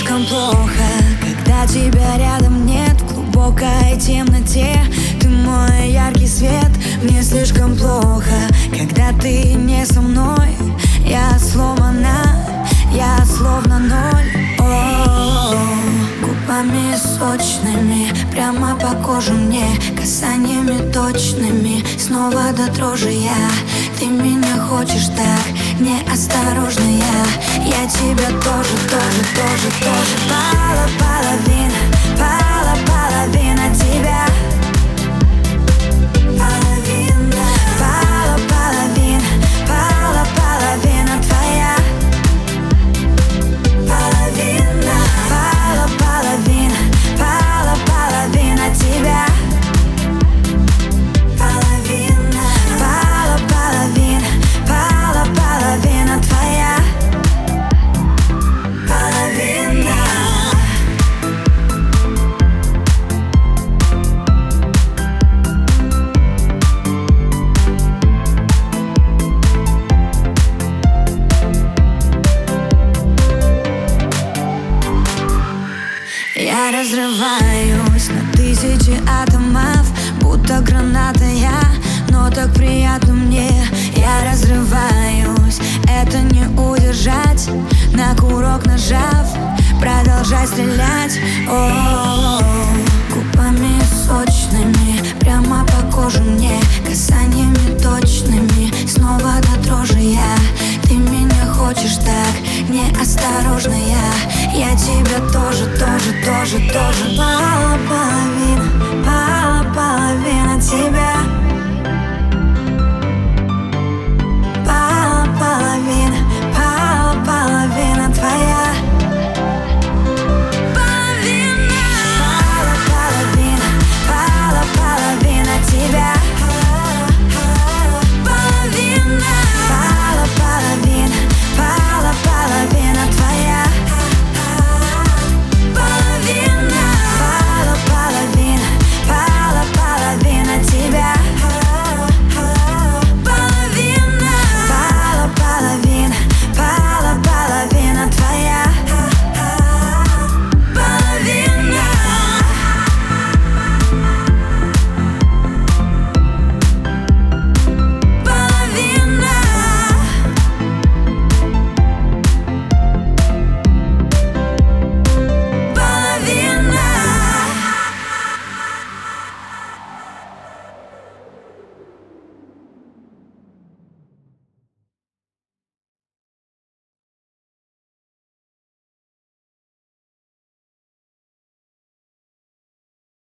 слишком плохо, когда тебя рядом нет. В глубокой темноте ты мой яркий свет. Мне слишком плохо, когда ты не со мной. Я сломана, я словно ноль. Губами сочными, прямо по коже мне, касаниями точными, снова до дрожи я. Ты меня хочешь так, неосторожно я тебя тоже. Половина тебя. Половина твоя. Половина тебя. Половина твоя. Половина. Я разрываюсь на тысячи атомов, будто граната я, но так приятно мне. Я разрываюсь, это не удержать, на курок нажав, продолжать стрелять. Губами сочными, прямо по коже мне, касаниями точными, снова до дрожи я. Ты меня хочешь так, неосторожно я тебя тоже. Половина.